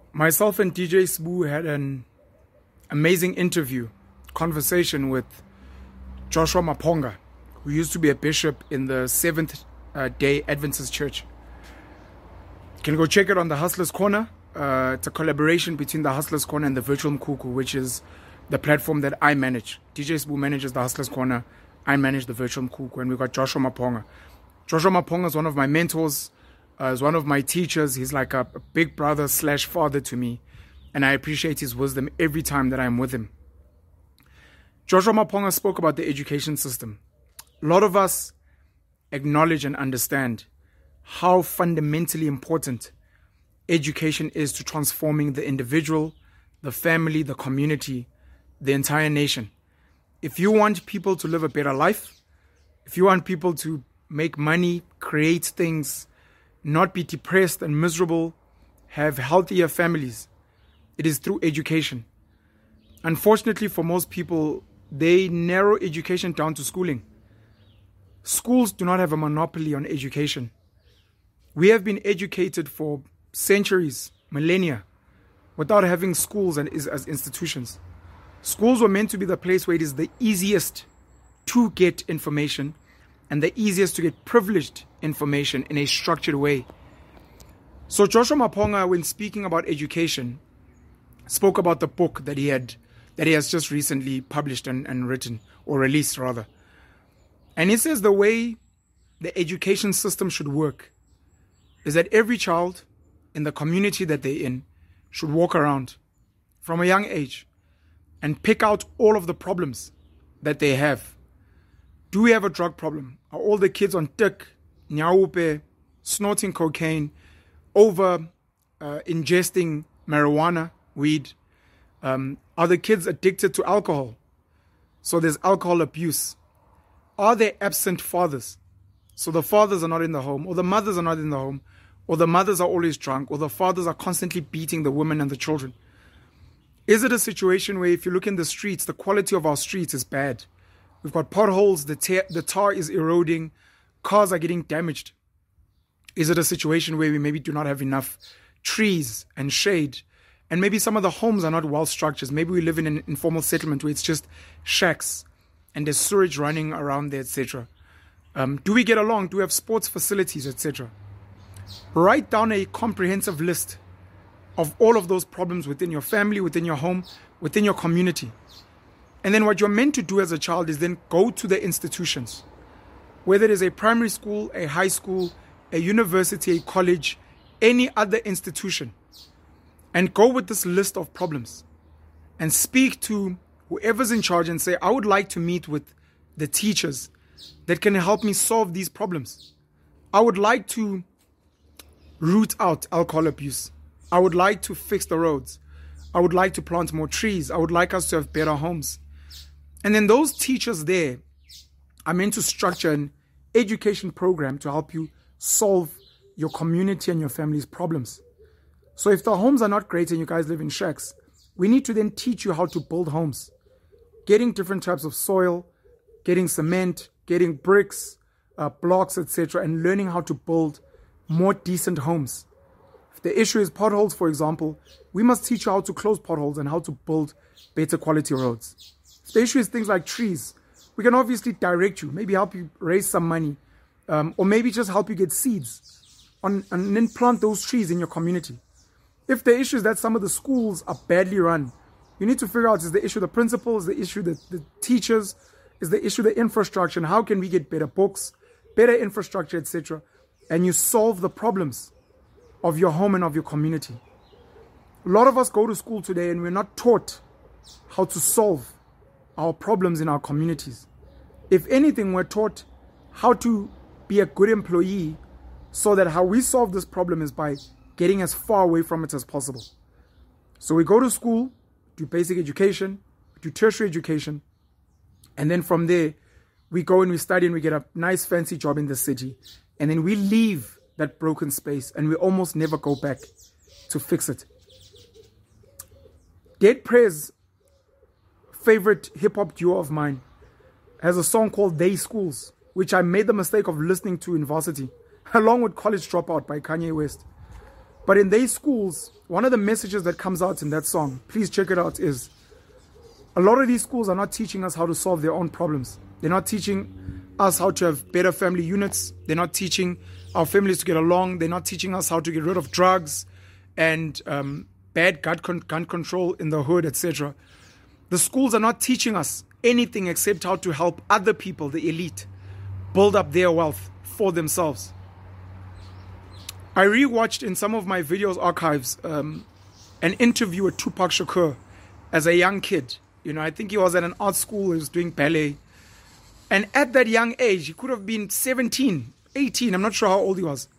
Myself and DJ Sbu had an amazing conversation with Joshua Maponga, who used to be a bishop in the Seventh Day Adventist Church. You can go check it on the Hustlers Corner. It's a collaboration between the Hustlers Corner and the Virtual Mkuku, which is the platform that I manage. DJ Sbu manages the Hustlers Corner. I manage the Virtual Mkuku, and we've got Joshua Maponga. Joshua Maponga is one of my mentors, is one of my teachers. He's like a big brother / father to me, and I appreciate his wisdom every time that I'm with him. Joshua Maponga spoke about the education system. A lot of us acknowledge and understand how fundamentally important education is to transforming the individual, the family, the community, the entire nation. If you want people to live a better life, if you want people to make money, create things, not be depressed and miserable, have healthier families, it is through education. Unfortunately, for most people, they narrow education down to schooling. Schools do not have a monopoly on education. We have been educated for centuries, millennia, without having schools as institutions. Schools were meant to be the place where it is the easiest to get information and the easiest to get privileged information in a structured way. So Joshua Maponga, when speaking about education, spoke about the book that he has just recently published and written, or released rather. And he says the way the education system should work is that every child in the community that they're in should walk around from a young age and pick out all of the problems that they have. Do we have a drug problem? Are all the kids on tik, nyaupe, snorting cocaine, over ingesting marijuana, weed? Are the kids addicted to alcohol? So there's alcohol abuse. Are there absent fathers? So the fathers are not in the home, or the mothers are not in the home, or the mothers are always drunk, or the fathers are constantly beating the women and the children. Is it a situation where if you look in the streets, the quality of our streets is bad? We've got potholes, the tar is eroding, cars are getting damaged. Is it a situation where we maybe do not have enough trees and shade? And maybe some of the homes are not well structured. Maybe we live in an informal settlement where it's just shacks and there's sewage running around there, etc. Do we get along? Do we have sports facilities, etc.? Write down a comprehensive list of all of those problems within your family, within your home, within your community. And then what you're meant to do as a child is then go to the institutions, whether it is a primary school, a high school, a university, a college, any other institution, and go with this list of problems and speak to whoever's in charge and say, I would like to meet with the teachers that can help me solve these problems. I would like to root out alcohol abuse. I would like to fix the roads. I would like to plant more trees. I would like us to have better homes. And then those teachers there are meant to structure an education program to help you solve your community and your family's problems. So if the homes are not great and you guys live in shacks, we need to then teach you how to build homes. Getting different types of soil, getting cement, getting bricks, blocks, etc., and learning how to build more decent homes. If the issue is potholes, for example, we must teach you how to close potholes and how to build better quality roads. If the issue is things like trees, we can obviously direct you, maybe help you raise some money, or maybe just help you get seeds and then plant those trees in your community. If the issue is that some of the schools are badly run, you need to figure out, is the issue the principals, the issue the teachers, is the issue the infrastructure, and how can we get better books, better infrastructure, etc. And you solve the problems of your home and of your community. A lot of us go to school today and we're not taught how to solve our problems in our communities. If anything, we're taught how to be a good employee, so that how we solve this problem is by getting as far away from it as possible. So we go to school, do basic education, do tertiary education, and then from there, we go and we study and we get a nice fancy job in the city. And then we leave that broken space and we almost never go back to fix it. Dead Prez, favorite hip-hop duo of mine, has a song called They Schools, which I made the mistake of listening to in varsity, along with College Dropout by Kanye West. But in these schools, one of the messages that comes out in that song, please check it out, is a lot of these schools are not teaching us how to solve their own problems. They're not teaching us how to have better family units. They're not teaching our families to get along. They're not teaching us how to get rid of drugs and bad gun control in the hood, etc. The schools are not teaching us anything except how to help other people, the elite, build up their wealth for themselves. I rewatched in some of my videos archives an interview with Tupac Shakur as a young kid. You know, I think he was at an art school, he was doing ballet. And at that young age, he could have been 17, 18, I'm not sure how old he was.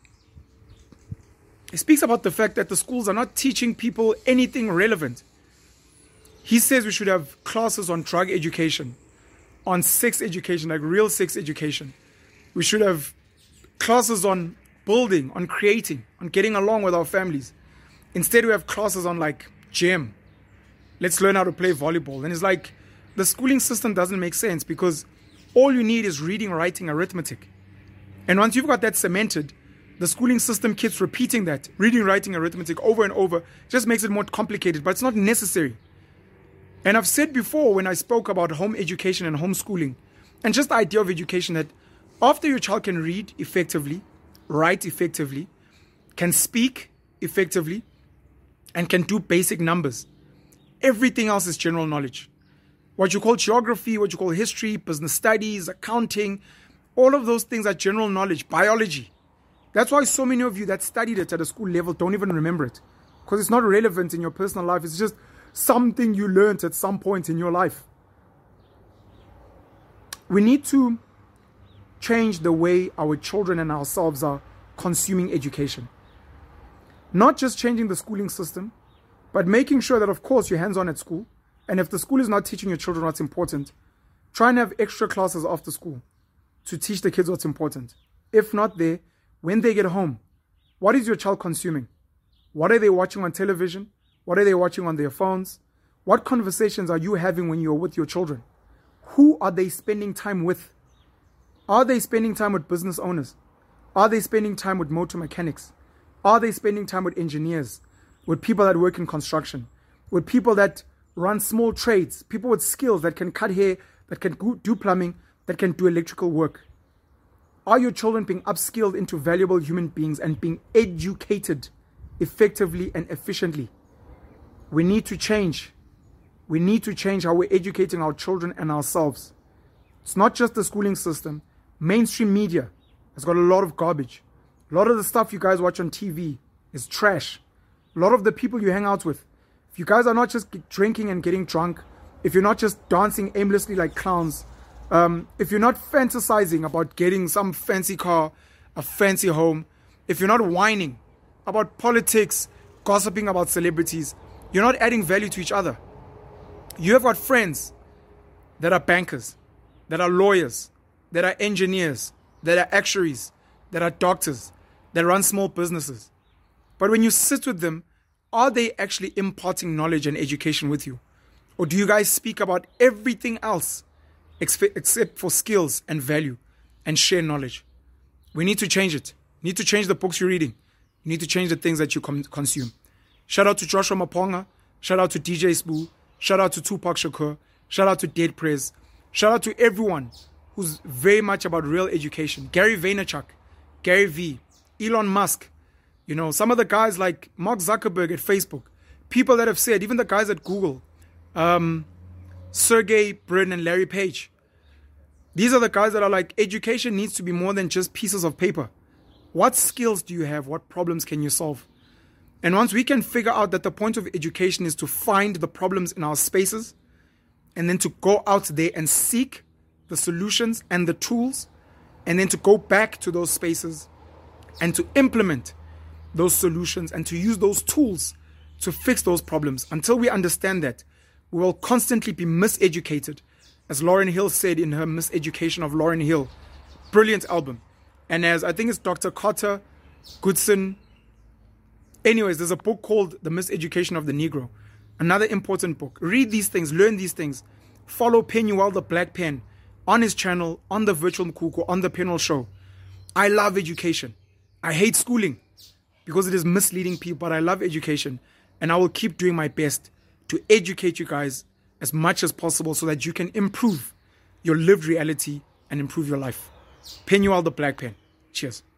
He speaks about the fact that the schools are not teaching people anything relevant. He says we should have classes on drug education, on sex education, like real sex education. We should have classes on building, on creating, on getting along with our families. Instead, we have classes on like gym. Let's learn how to play volleyball. And it's like the schooling system doesn't make sense because all you need is reading, writing, arithmetic. And once you've got that cemented, the schooling system keeps repeating that, reading, writing, arithmetic over and over, just makes it more complicated, but it's not necessary. And I've said before when I spoke about home education and homeschooling, and just the idea of education, that after your child can read effectively, write effectively, can speak effectively, and can do basic numbers, everything else is general knowledge. What you call geography, what you call history, business studies, accounting, all of those things are general knowledge, biology. That's why so many of you that studied it at a school level don't even remember it, because it's not relevant in your personal life. It's just something you learned at some point in your life. We need to change the way our children and ourselves are consuming education. Not just changing the schooling system, but making sure that, of course, you're hands-on at school. And if the school is not teaching your children what's important, try and have extra classes after school to teach the kids what's important. If not there, when they get home, what is your child consuming? What are they watching on television? What are they watching on their phones? What conversations are you having when you're with your children? Who are they spending time with? Are they spending time with business owners? Are they spending time with motor mechanics? Are they spending time with engineers, with people that work in construction, with people that run small trades, people with skills that can cut hair, that can do plumbing, that can do electrical work? Are your children being upskilled into valuable human beings and being educated effectively and efficiently? We need to change. We need to change how we're educating our children and ourselves. It's not just the schooling system. Mainstream media has got a lot of garbage. A lot of the stuff you guys watch on TV is trash. A lot of the people you hang out with, if you guys are not just drinking and getting drunk, if you're not just dancing aimlessly like clowns, if you're not fantasizing about getting some fancy car, a fancy home, if you're not whining about politics, gossiping about celebrities, you're not adding value to each other. You have got friends that are bankers, that are lawyers, that are engineers, that are actuaries, that are doctors, that run small businesses. But when you sit with them, are they actually imparting knowledge and education with you? Or do you guys speak about everything else except for skills and value and share knowledge? We need to change it. You need to change the books you're reading. You need to change the things that you consume. Shout out to Joshua Maponga. Shout out to DJ Sbu. Shout out to Tupac Shakur. Shout out to Dead Prez. Shout out to everyone who's very much about real education. Gary Vaynerchuk, Gary V, Elon Musk, you know, some of the guys like Mark Zuckerberg at Facebook, people that have said, even the guys at Google, Sergey Brin and Larry Page. These are the guys that are like, education needs to be more than just pieces of paper. What skills do you have? What problems can you solve? And once we can figure out that the point of education is to find the problems in our spaces and then to go out there and seek the solutions and the tools, and then to go back to those spaces and to implement those solutions and to use those tools to fix those problems. Until we understand that, we will constantly be miseducated. As Lauryn Hill said in her Miseducation of Lauryn Hill, brilliant album. And as I think it's Dr. Carter Goodson. Anyways, there's a book called The Miseducation of the Negro. Another important book. Read these things, learn these things. Follow Penuel the Black Pen on his channel, on the Virtual Mkuko, on the Penal Show. I love education. I hate schooling. because it is misleading people. But I love education, and I will keep doing my best to educate you guys as much as possible so that you can improve your lived reality and improve your life. Penuel the Black Pen. Cheers.